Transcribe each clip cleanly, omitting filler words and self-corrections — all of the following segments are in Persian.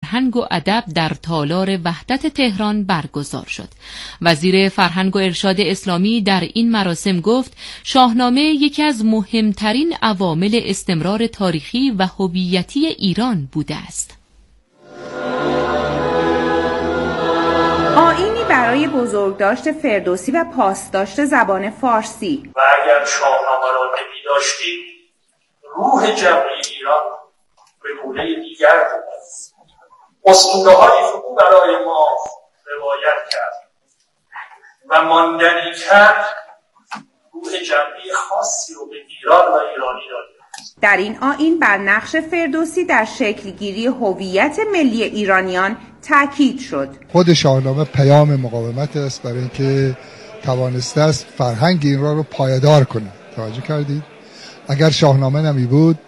فرهنگ و ادب در تالار وحدت تهران برگزار شد. وزیر فرهنگ و ارشاد اسلامی در این مراسم گفت شاهنامه یکی از مهمترین عوامل استمرار تاریخی و هویتی ایران بوده است. آیینی برای بزرگداشت فردوسی و پاسداشت زبان فارسی. و اگر شاهنامه را نمی داشتیم روح جمعی ایران به گونه دیگر بود. اسطوره‌های او برای ما روایت کرد و ماندنی کرد روح جمعی خاصی رو به ایران و ایرانی داد. در این آیین بر نقش فردوسی در شکلگیری هویت ملی ایرانیان تاکید شد. خود شاهنامه پیام مقاومت است برای اینکه توانسته است فرهنگ ایران رو پایدار کنه. توجه کردید؟ اگر شاهنامه نمی بود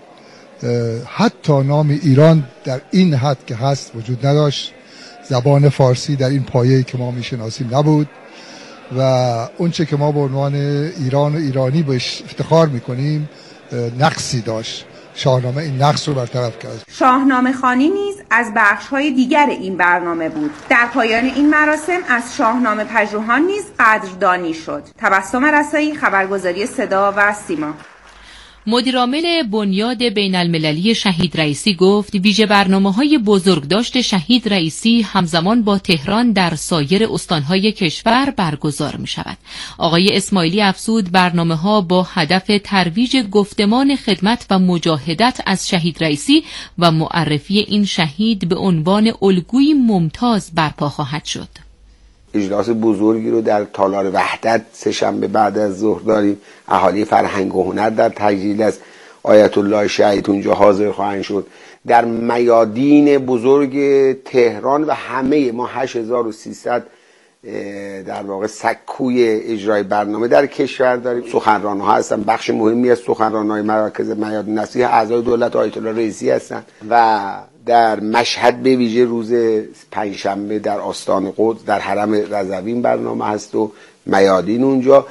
حتی نام ایران در این حد که هست وجود نداشت، زبان فارسی در این پایه‌ای که ما میشناسیم نبود و اونچه که ما به عنوان ایران و ایرانی بهش افتخار میکنیم نقصی داشت. شاهنامه این نقص رو برطرف کرد. شاهنامه خوانی نیز از بخش‌های دیگر این برنامه بود. در پایان این مراسم از شاهنامه پژوهان نیز قدردانی شد. تبسم رسایی، خبرگزاری صدا و سیما. مدیرعامل بنیاد بین المللی شهید رئیسی گفت ویژه برنامه‌های بزرگداشت شهید رئیسی همزمان با تهران در سایر استان‌های کشور برگزار می‌شود. آقای اسماعیلی افزود برنامه‌ها با هدف ترویج گفتمان خدمت و مجاهدت از شهید رئیسی و معرفی این شهید به عنوان الگویی ممتاز برپا خواهد شد. اجلاس بزرگی رو در تالار وحدت سه‌شنبه بعد از ظهر داریم. اهالی فرهنگ و هنر در تجلیل از آیت الله شهید اونجا حاضر خواهند شد. در میادین بزرگ تهران و همه ما 8300 در واقع سکوی اجرای برنامه در کشور داریم. سخنران‌ها هستن، بخش مهمی از سخنران‌های مراکز میادین نصیحت اعضای دولت آیت الله رئیسی هستند و در مشهد به ویژه روز پنجشنبه در آستان قدس در حرم رضوی برنامه هست و میادین اونجا.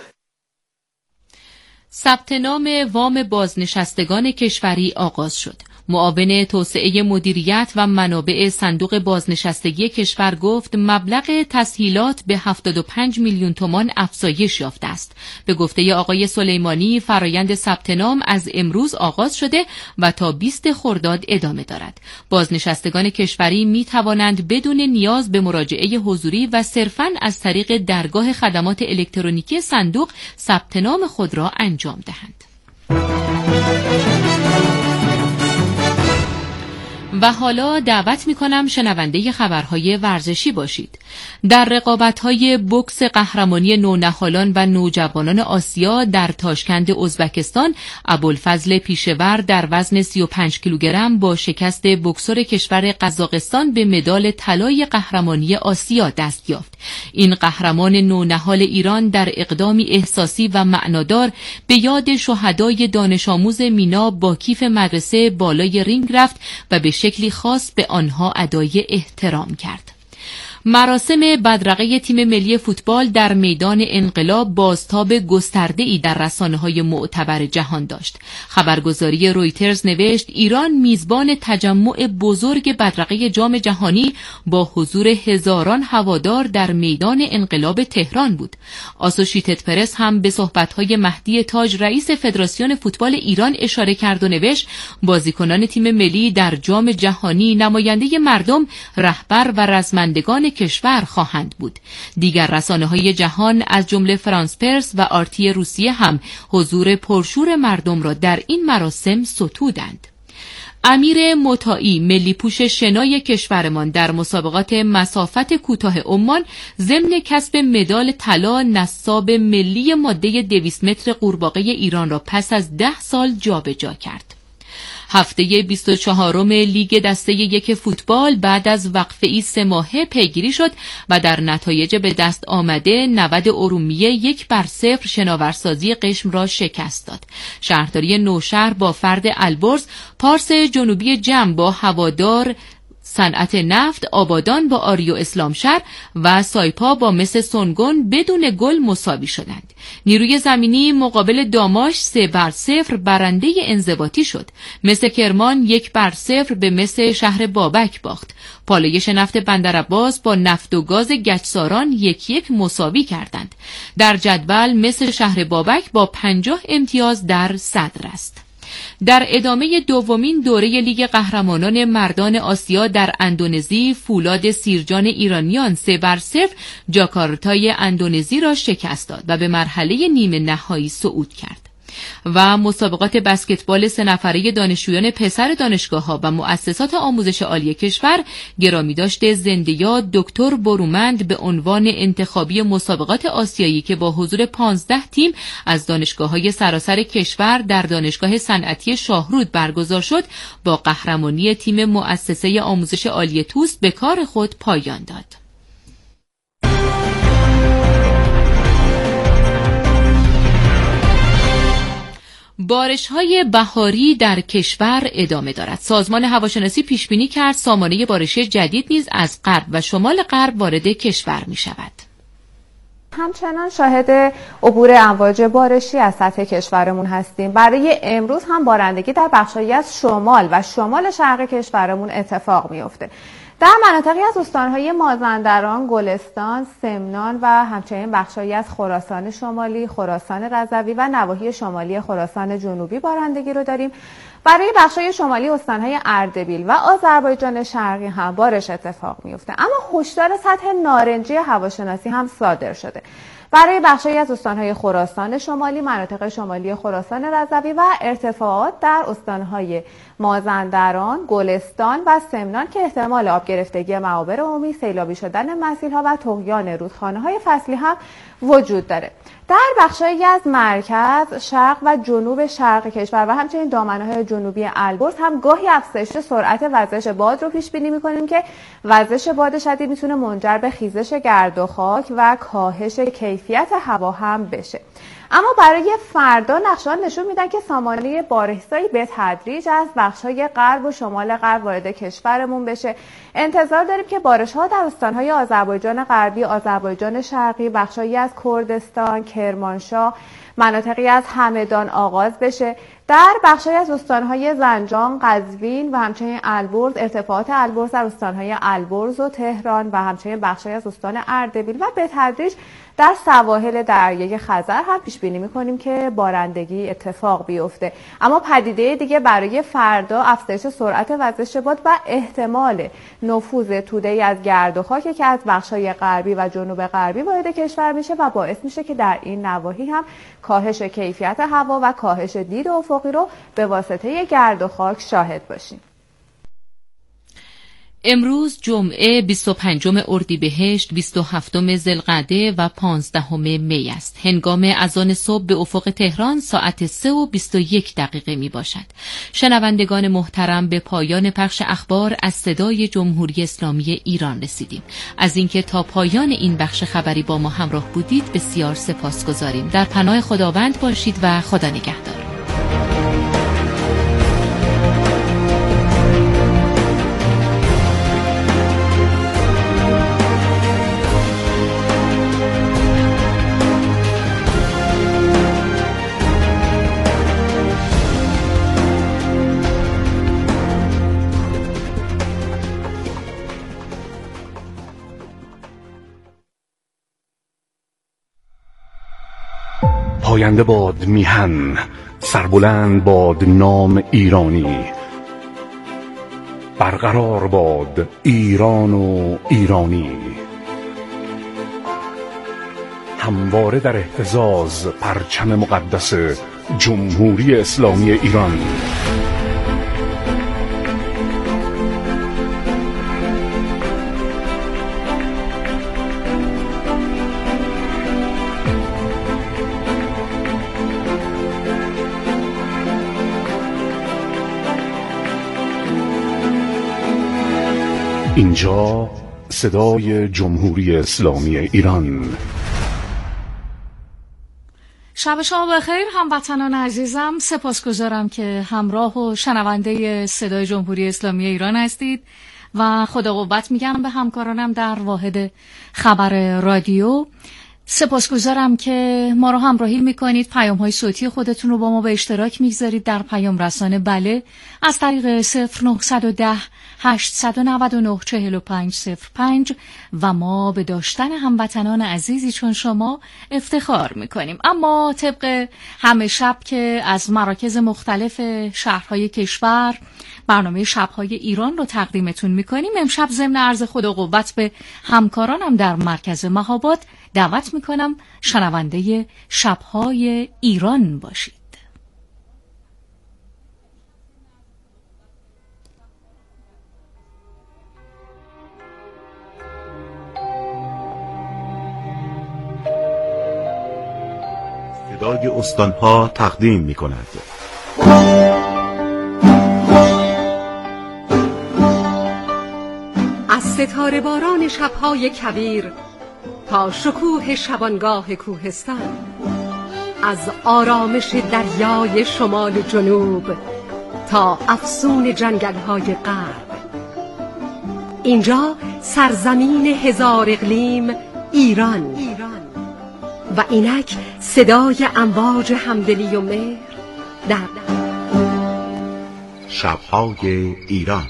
ثبت نام وام بازنشستگان کشوری آغاز شد. معاون توسعه مدیریت و منابع صندوق بازنشستگی کشور گفت مبلغ تسهیلات به 75 میلیون تومان افزایش یافته است. به گفته آقای سلیمانی فرایند ثبت نام از امروز آغاز شده و تا 20 خرداد ادامه دارد. بازنشستگان کشوری می توانند بدون نیاز به مراجعه حضوری و صرفاً از طریق درگاه خدمات الکترونیکی صندوق ثبت نام خود را انجام دهند. و حالا دعوت می‌کنم شنونده خبرهای ورزشی باشید. در رقابت‌های بوکس قهرمانی نونهالان و نوجوانان آسیا در تاشکند ازبکستان، ابوالفضل پیشور در وزن 35 کیلوگرم با شکست بوکسور کشور قزاقستان به مدال طلای قهرمانی آسیا دست یافت. این قهرمان نونهال ایران در اقدامی احساسی و معنادار به یاد شهدای دانش آموز مینا با کیف مدرسه بالای رینگ رفت و به شکلی خاص به آنها ادای احترام کرد. مراسم بدرقه تیم ملی فوتبال در میدان انقلاب بازتاب گسترده‌ای در رسانه‌های معتبر جهان داشت. خبرگزاری رویترز نوشت ایران میزبان تجمع بزرگ بدرقه جام جهانی با حضور هزاران هوادار در میدان انقلاب تهران بود. آسوشیتد پرس هم به صحبت‌های مهدی تاج رئیس فدراسیون فوتبال ایران اشاره کرد و نوشت بازیکنان تیم ملی در جام جهانی نماینده مردم، رهبر و رزمندگان کشور خواهند بود. دیگر رسانه‌های جهان از جمله فرانس پرس و آرتی روسیه هم حضور پرشور مردم را در این مراسم ستودند. امیر مطاعی ملی پوش شنای کشورمان در مسابقات مسافت کوتاه عمان ضمن کسب مدال طلا نصاب ملی ماده 200 متر قورباغه ایران را پس از 10 سال جابجا کرد. هفته 24م لیگ دسته یک فوتبال بعد از وقفه‌ای 3 ماهه پیگیری شد و در نتایج به دست آمده 90 ارومیه 1-0 شناورسازی قشم را شکست داد. شهرداری نوشهر با فرد البرز، پارس جنوبی جم با هوادار صنعت نفت آبادان با آریو اسلامشهر و سایپا با مس سنگون بدون گل مساوی شدند. نیروی زمینی مقابل داماش 3-0 برنده انضباطی شد. مس کرمان 1-0 به مس شهر بابک باخت. پالایش نفت بندرعباس با نفت و گاز گچساران 1-1 مساوی کردند. در جدول مس شهر بابک با 50 امتیاز در صدر است. در ادامه دومین دوره لیگ قهرمانان مردان آسیا در اندونزی، فولاد سیرجان ایرانیان 3-0 جاکارتای اندونزی را شکست داد و به مرحله نیمه نهایی صعود کرد. و مسابقات بسکتبال 3 نفره دانشجویان پسر دانشگاه‌ها و مؤسسات آموزش عالی کشور گرامیداشت زنده‌یاد دکتر برومند به عنوان انتخابی مسابقات آسیایی که با حضور 15 تیم از دانشگاه‌های سراسر کشور در دانشگاه صنعتی شاهرود برگزار شد، با قهرمانی تیم مؤسسه آموزش عالی توست به کار خود پایان داد. بارش‌های بهاری در کشور ادامه دارد. سازمان هواشناسی پیشبینی کرد سامانه بارشی جدید نیز از غرب و شمال غرب وارد کشور می‌شود. همچنان شاهد عبور امواج بارشی از سطح کشورمون هستیم. برای امروز هم بارندگی در بخشایی از شمال و شمال شرق کشورمون اتفاق می‌افته. در مناطقی از استان‌های مازندران، گلستان، سمنان و همچنین بخشایی از خراسان شمالی، خراسان رضوی و نواحی شمالی خراسان جنوبی بارندگی رو داریم. برای بخشای شمالی استان‌های اردبیل و آذربایجان شرقی هم بارش اتفاق میفته، اما هشدار سطح نارنجی هواشناسی هم صادر شده. برای بخشایی از استان‌های خراسان شمالی، مناطق شمالی خراسان رضوی و ارتفاعات در استان‌های مازندران، گلستان و سمنان که احتمال آب گرفتگی معابر عمومی، سیلابی شدن مسیرها و طغیان رودخانه‌های فصلی هم وجود داره. در بخشایی از مرکز، شرق و جنوب شرق کشور و همچنین دامنه‌های جنوبی البرز هم گاهی افزایش سرعت وزش باد رو پیش بینی می‌کنیم که وزش باد شدید میتونه منجر به خیزش گرد و خاک و کاهش کیفیت هوا هم بشه. اما برای فردا نقشه‌ها نشون میدن که سامانه بارش‌زایی به تدریج از بخش‌های غرب و شمال غرب وارد کشورمون بشه. انتظار داریم که بارش‌ها در استان‌های آذربایجان غربی، آذربایجان شرقی، بخش‌هایی از کردستان، کرمانشاه، مناطقی از همدان آغاز بشه. در بخش‌هایی از استان‌های زنجان، قزوین و همچنین البرز، ارتفاعات البرز در استان‌های البرز و تهران و همچنین بخش‌هایی از استان اردبیل و به تدریج در سواحل دریای خزر هم پیش بینی می‌کنیم که بارندگی اتفاق بیفته. اما پدیده دیگه برای فردا افزایش سرعت وزش باد و احتمال نفوذ توده‌ای از گرد و خاکی که از بخش‌های غربی و جنوب غربی وارد کشور میشه و باعث میشه که در این نواحی هم کاهش کیفیت هوا و کاهش دید افقی رو به واسطه گرد و خاک شاهد باشیم. امروز جمعه 25 اردیبهشت، 27 ذوالقعده و 15 می است. هنگام اذان صبح به افق تهران ساعت 3:21 می باشد. شنوندگان محترم، به پایان پخش اخبار از صدای جمهوری اسلامی ایران رسیدیم. از اینکه تا پایان این بخش خبری با ما همراه بودید بسیار سپاسگزاریم. در پناه خداوند باشید و خدا نگهدار. پاینده باد میهن، سربلند باد نام ایرانی، برقرار باد ایران و ایرانی، همواره در اهتزاز پرچم مقدس جمهوری اسلامی ایران. اینجا صدای جمهوری اسلامی ایران. شب شما بخیر هموطنان عزیزم، سپاسگزارم که همراه و شنونده صدای جمهوری اسلامی ایران هستید. و خدا قوت میگم به همکارانم در واحد خبر رادیو. سپاسگزارم که ما رو همراهی میکنید، پیام‌های صوتی خودتون رو با ما به اشتراک میگذارید در پیام رسانه بله از طریق 0910 899 4505 و ما به داشتن هموطنان عزیزی چون شما افتخار میکنیم. اما طبق همه شب که از مراکز مختلف شهرهای کشور برنامه شب‌های ایران رو تقدیمتون میکنیم، امشب ضمن عرض خدا قوت به همکارانم در مرکز مهاباد دعوت میکنم شنونده شب‌های ایران باشید. صدای استان‌ها تقدیم میکند. از ستاره باران شب‌های کویر تا شکوه شبانگاه کوهستان، از آرامش دریای شمال و جنوب تا افسون جنگل‌های غرب، اینجا سرزمین هزار اقلیم ایران و اینک صدای امواج همدلی و مهر در شب‌های ایران.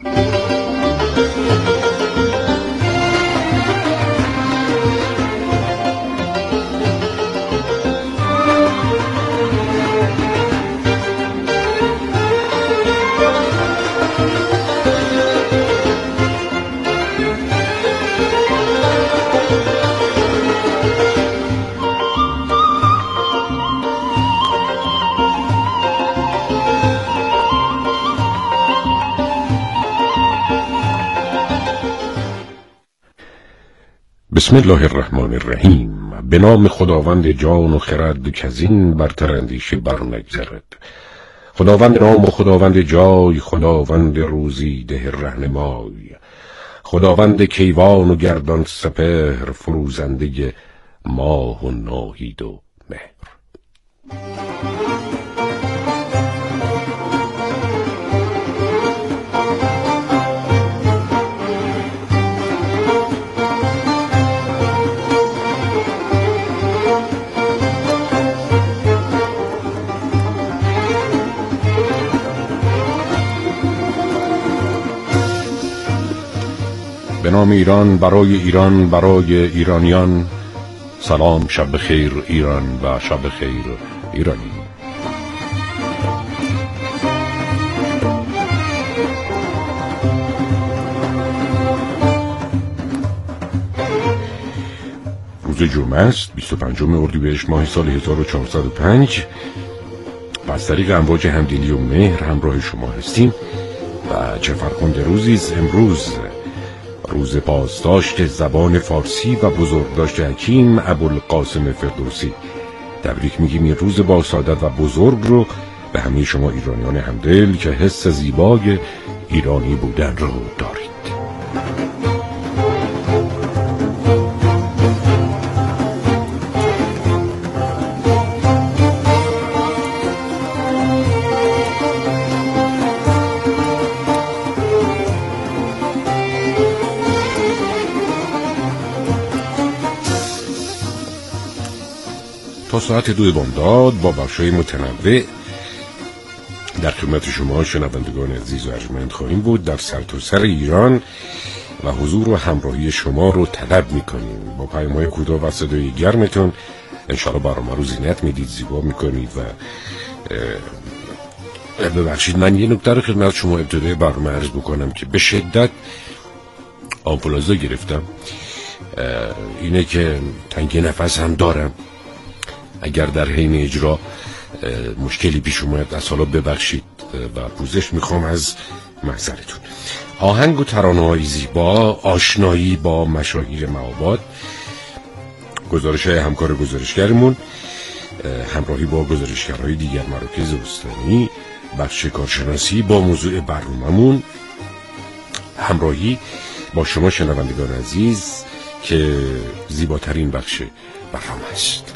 بسم الله الرحمن الرحیم. به نام خداوند جان و خرد که زین برتر اندیشه بر نگذرد. خداوند نام و خداوند جای، خداوند روزی ده رهنمای، خداوند کیوان و گردان سپهر، فروزنده ماه و ناهید و مهر. به نام ایران، برای ایران، برای ایرانیان. سلام، شب خیر ایران و شب خیر ایرانی. روز جمعه است، 25 اردیبهشت ماه سال 1405 و از طریق امواج همدلی و مهر همراه شما هستیم و چه فرخنده روزیست امروز، روز پاسداشت زبان فارسی و بزرگداشت حکیم ابوالقاسم فردوسی. تبریک میگیم این روز با سعادت و بزرگ رو به همه شما ایرانیان همدل که حس زیبای ایرانی بودن رو دارید. تا ساعت 2 بامداد با بخش‌های متنوع در خدمت شما شنوندگان عزیز و ارجمند خواهیم بود. در سرتاسر ایران و حضور و همراهی شما رو طلب می‌کنیم. با پیام‌های کوتاه و صدای گرمتون انشاءالله برنامه رو زینت میدید، زیبا می‌کنید و ببخشید من یه نکته رو خدمت شما ابتدای برنامه عرض بکنم که به شدت آنفولانزا گرفتم. اینه که تنگی نفس هم دارم. اگر در حین اجرا مشکلی پیش اومد از حالا ببخشید و پوزش میخوام از محضرتون. آهنگ و ترانه‌های زیبا، آشنایی با مشاهیر مهاباد، گزارش‌های همکار گزارشگرمون، همراهی با گزارشگرهای دیگر مراکز استانی، بخش کارشناسی با موضوع برنامه‌مون، همراهی با شما شنوندگان عزیز که زیباترین بخش برنامه است.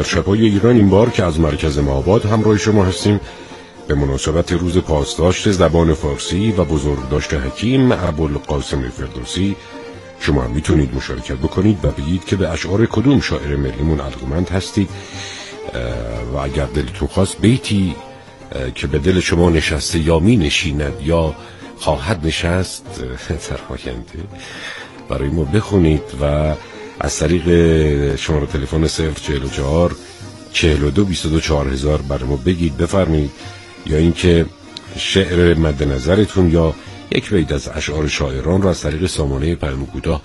شب‌های ایران این بار که از مرکز مآباد همراه شما هستیم به مناسبت روز پاسداشت زبان فارسی و بزرگداشت حکیم ابوالقاسم فردوسی شما هم میتونید مشارکت بکنید و بگید که به اشعار کدوم شاعر ملیمون علاقه‌مند هستید و اگر دلتون خواست بیتی که به دل شما نشسته یا می نشیند یا خواهد نشست در آینده برای ما بخونید و از طریق شماره تلفن 044 42 22 4000 برای ما بگید، بفرمایید، یا اینکه شعر مد نظرتون یا یک بیت از اشعار شاعران را از طریق سامانه پیام کوتاه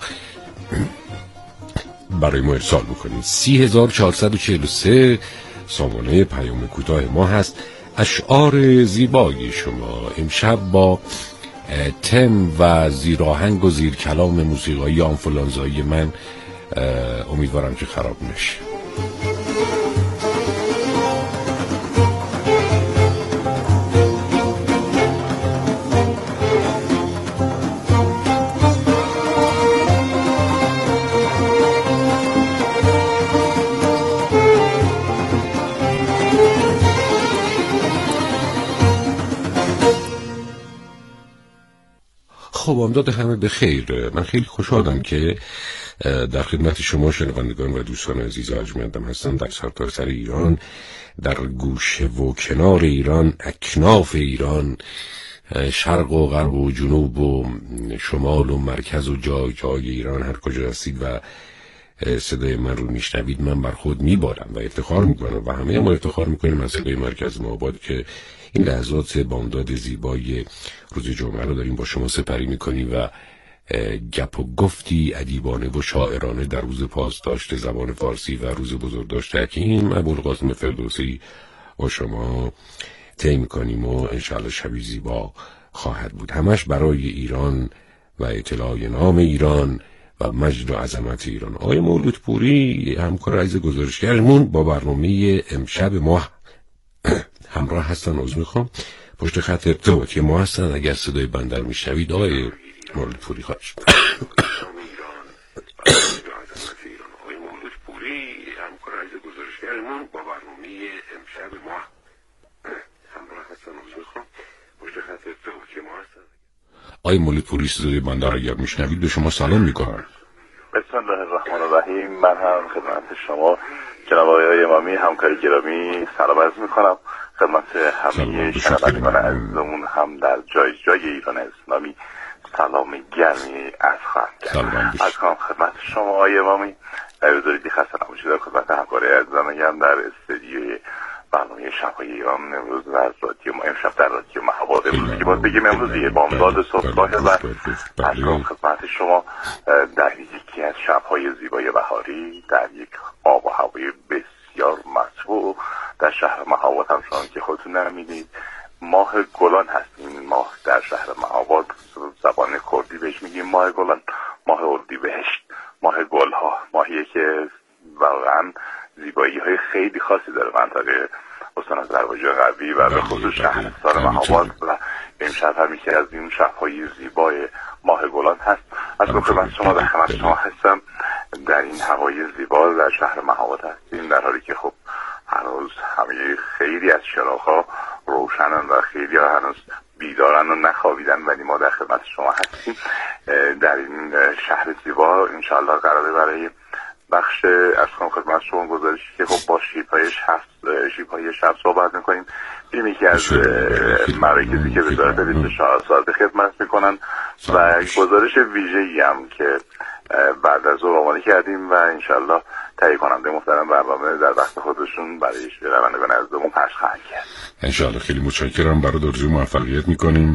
برای ما ارسال بکنید. 3443 سامانه پیام کوتاه ما هست. اشعار زیبای شما امشب با تم و زیراهنگ و زیر کلام موسیقایی آنفولانزایی من امیدوارم که خراب نشه. خب امداد همه به خیر. من خیلی خوشحالم که در خدمت شما شنوندگان و دوستان عزیز ارجمندم هستم در سرتاسر ایران، در گوشه و کنار ایران، اکناف ایران، شرق و غرب و جنوب و شمال و مرکز و جای جای ایران، هر کجا هستید و صدای من رو میشنوید من بر خود میبارم و افتخار میکنم و همه ما افتخار میکنیم از صدای مرکز مآباد که این لحظات بامداد زیبای روز جمعه رو داریم با شما سپری میکنیم و گپ و گفتی ادیبانه و شاعرانه در روز پاسداشت زبان فارسی و روز بزرگداشت حکیم ابوالقاسم فردوسی با شما طی میکنیم و انشاءالله شبی زیبا خواهد بود، همش برای ایران و اطلاع نام ایران و مجد و عظمت ایران. آقای مولودپوری همکار عزیز گزارشگرمون با برنامه امشب ما همراه هستن. عذر میخوام، پشت خط ارتباطی ما هستن. اگر صدای بندر میشنوید آقای مولودپوری خواهش آقای مولودپوری صدای بندر اگر میشنوید به شما سلام میکنم. بسم الله الرحمن الرحیم. من هم خدمت شما جناب آقای امامی همکار گرامی سلام عرض میکنم، خدمت همه شنوندگان عزیزمون هم در جای جای ایران اسلامی سلام گرمی عرض خواهم کرد. از کنم خدمت شما آقای امامی بذارید خسته نباشید. در خدمت همکار عزیزم هم در استودیوی برنامه شب‌های ایران امروز در رادیو ما، امشب در رادیو مهاباد، امروز که باید بگیم امروز یه بامداد صبحگاهه و از کنم خدمت شما در یکی از شب‌های زیبای بهاری در یک آب و هوای بسیار مطبوع در شهر مهاباد، همچنان که خودتون نمی‌دونید ماه گلان هستیم. ماه در شهر مهاباد زبان کردی بهش میگیم ماه گلان، ماه اردیبهشت، ماه گلها، ماهیه که واقعا زیبایی‌های خیلی خاصی داره منطقه استان آذربایجان غربی و به خصوص شهرستان مهاباد و امشب هم یکی از این شب‌های زیبای ماه گلان هست. از خدمت شما در خدمت شما هستم در این هوای زیبا در شهر مهاباد هستیم، در حالی که خب هنوز همه خیلی از چراغ‌ها روشنن و خیلی ها هنوز بیدارن و نخوابیدن، ولی ما در خدمت شما هستیم در این شهر زیبا. انشاءالله قراره برای بخش از خدمت شما گزارشی که خب با شیب‌های شب صحبت میکنیم. این یکی از مراکزی که وزارت 24 ساعت خدمت میکنن و گزارش ویژه‌ای هم که بعد از ظهر آماده کردیم و انشالله تهیه کننده محترم برنامه در وقت خودشون برای شنوندگان عزیزمون پخش خواهند کرد. انشالله. خیلی متشکرم، برای آرزوی موفقیت میکنیم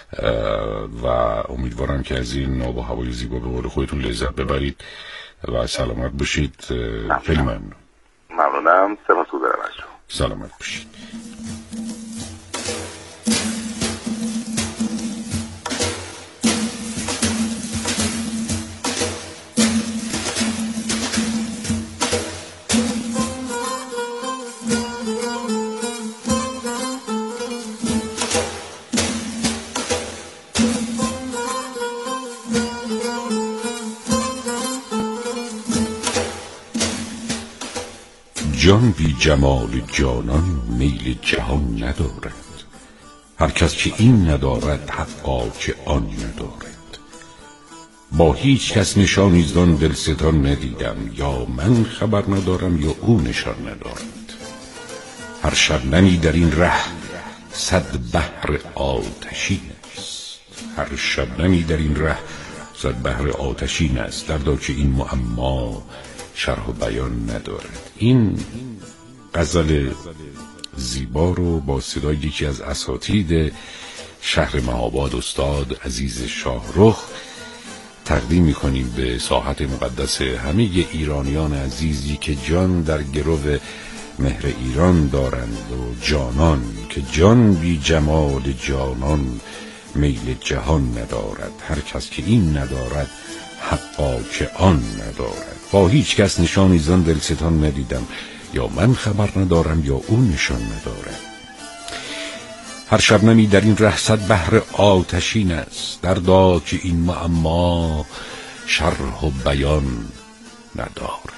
و امیدوارم که از این آب و هوای زیبا به قول خودتون لذت ببرید و سلامت باشید. خیلی ممنونم. سپاسگزارم از شما. سلامت باشید. جان بی جمال جانان میل جهان ندارد. هر کس که این ندارد حقا که آن ندارد. با هیچ کس نشانی زان دلستان ندیدم، یا من خبر ندارم یا او نشان ندارد. هر شبنمی در این ره صد بحر آتشین است. هر شبنمی در این ره صد بحر آتشین است، دردا که این معما شرح و بیان ندارد. این غزل زیبا رو با صدای یکی از اساتید شهر مهاباد، استاد عزیز شاهرخ، تقدیم میکنیم به ساحت مقدس همه ایرانیان عزیزی که جان در گرو مهر ایران دارند و جانان که جان بی جمال جانان میل جهان ندارد. هر کس که این ندارد حقا که آن ندارد. با هیچ کس نشانی زان دلستان ندیدم، یا من خبر ندارم یا او نشان ندارد. هر شبنمی در این ره صد بحر آتشین است، دردا که این معما شرح و بیان ندارد.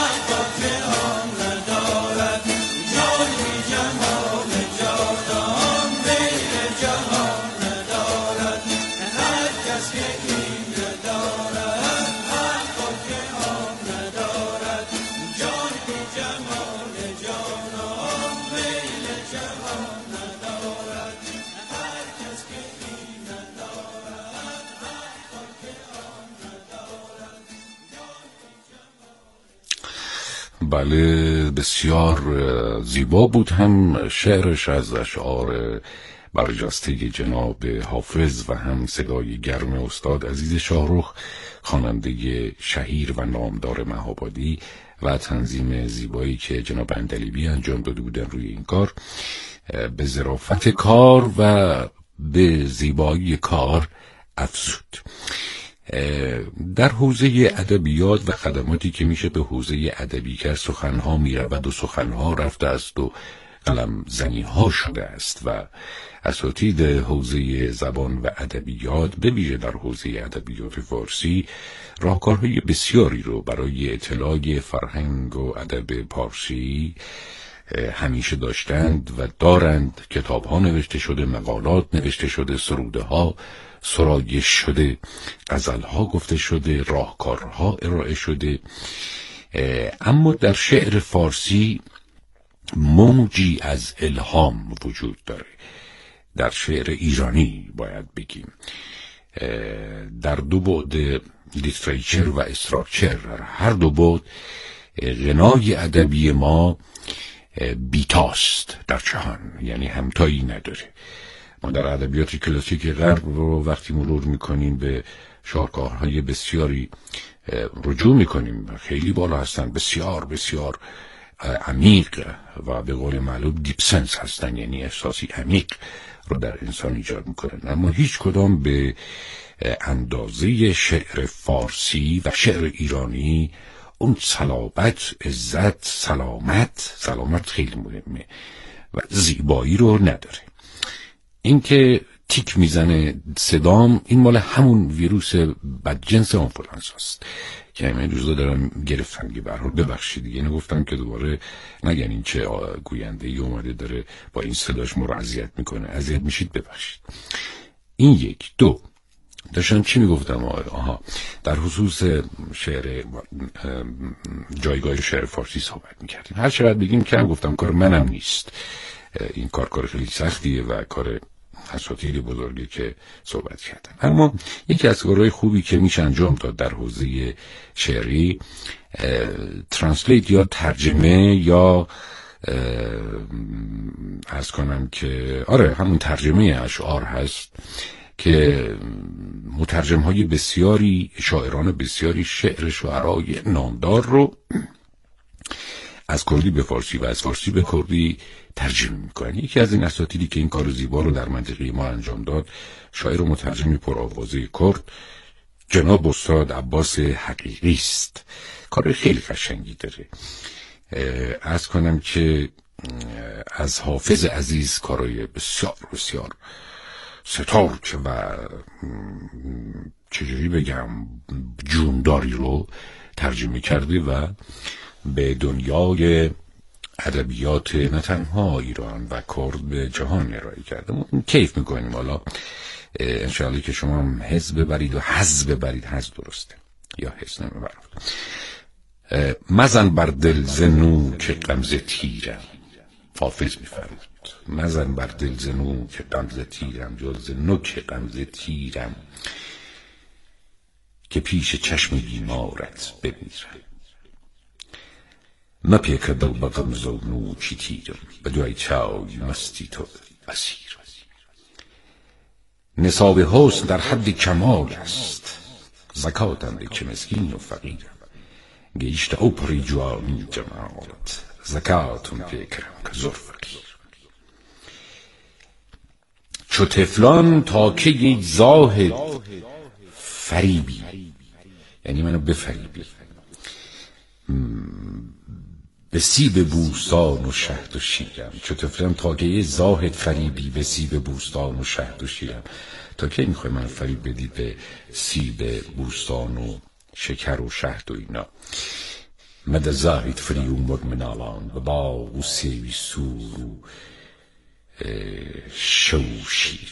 جان بی جمال جانان جهان ندارد هر کس که این ندارد هر خود که آن ندارد جان بی جمال جانان میل جهان ندارد هر کس که این ندارد هر خود که آن ندارد جان بی جمال. بله، بسیار زیبا بود هم شعرش از اشعار برجسته جناب حافظ و هم صدای گرم استاد عزیز شاهرخ، خواننده شهیر و نامدار مهابادی، و تنظیم زیبایی که جناب اندلیبی انجام داده بودن روی این کار. به ظرافت کار و به زیبایی کار افزود. در حوزه ادبیات و خدماتی که میشه به حوزه ادبی کرد سخنها میرود و سخنها رفته است و قلم زنی ها شده است و اساتید حوزه زبان و ادبیات به ویژه در حوزه ادبیات فارسی راهکارهای بسیاری رو برای اطلاع فرهنگ و ادب پارسی همیشه داشتند و دارند. کتاب ها نوشته شده، مقالات نوشته شده، سروده ها سرایش شده، غزل ها گفته شده، راهکارها ارائه شده. اما در شعر فارسی موجی از الهام وجود داره. در شعر ایرانی باید بگیم در دو بعد، لیتریچر و استراکچر، هر دو بعد غنای ادبی ما بیتاست در جهان، یعنی همتایی نداره. ما در ادبیات کلاسیک غرب رو وقتی مرور میکنیم به شاهکارهای بسیاری رجوع میکنیم، خیلی بالا هستن، بسیار بسیار عمیق و به قول معلوم دیپ سنس هستن، یعنی احساسی عمیق رو در انسان ایجاد میکنن. اما هیچ کدام به اندازه شعر فارسی و شعر ایرانی اون صلابت، عزت، سلامت خیلی مهمه و زیبایی رو نداره. اینکه تیک میزنه صدام، این مال همون ویروس بدجنس آنفولانزا است که همین روزا دارم گرفتم. به هر حال ببخشید دیگه، اینو گفتم که دوباره نگن این چه گوینده ای اومده داره با این صداش ما رو اذیت میکنه. اذیت میشید، ببخشید. این یک. دو، داشتم چی میگفتم؟ در خصوص شعر، جایگاه شعر فارسی صحبت میکردیم. هر چقدر بگیم کم، گفتم کار منم نیست. این کار خیلی سختیه و کار اساتید بزرگی که صحبت کردن. اما یکی از کارهای خوبی که میشه انجام داد در حوزه شعری، ترنسلیت یا ترجمه، یا عرض کنم که همون ترجمه اشعار هست که مترجم‌های بسیاری، شاعران بسیاری شعر شعرای نامدار رو از کردی به فارسی و از فارسی به کردی ترجمه میکنن. یکی از این اساتیدی که این کار زیبا رو در منطقه ما انجام داد، شاعر و مترجم پرآوازه کرد جناب استاد عباس حقیقی است. کار خیلی قشنگی داره. عرض کنم که از حافظ عزیز کارای بسیار بسیار ستارک و چجوری بگم جونداری رو ترجمه کرده و به دنیای ادبیات نه تنها ایران و کرد به جهان ارائه کرده. ما کیف میکنیم. حالا انشاءالله که شما هم حظ ببرید و حظ ببرید. حظ درسته یا حظ نمیبرید. مزن بر دل زنو که غمزه تیرم. حافظ میفرمود مزن بر دل زنو که غمزه تیرم، جز نو که غمزه تیرم که پیش چشم بیمارت بمیرم. مپیک دل با غمزه و نو چی تیرم، بدوی چای مستی تو اسیر. نصاب حسن در حد کمال است، زکاتم به که مسکین و فقیرم. گیشت او پری جوانی جمالت، زکاتم فکرم که زور فقیر. چو طفلان تا که یک زاهد فریبی، یعنی منو بفریبی، به سیب بوستان و شهد و شیرم. چو طفلان تا که یک زاهد فریبی، به سیب بوستان و شهد و شیرم. تا که میخوای من فریب بدی به سیب بوستان و شکر و شهد و اینا؟ مد زاهد فریوم من آلان، و باغ و سیب سور و شو شیر.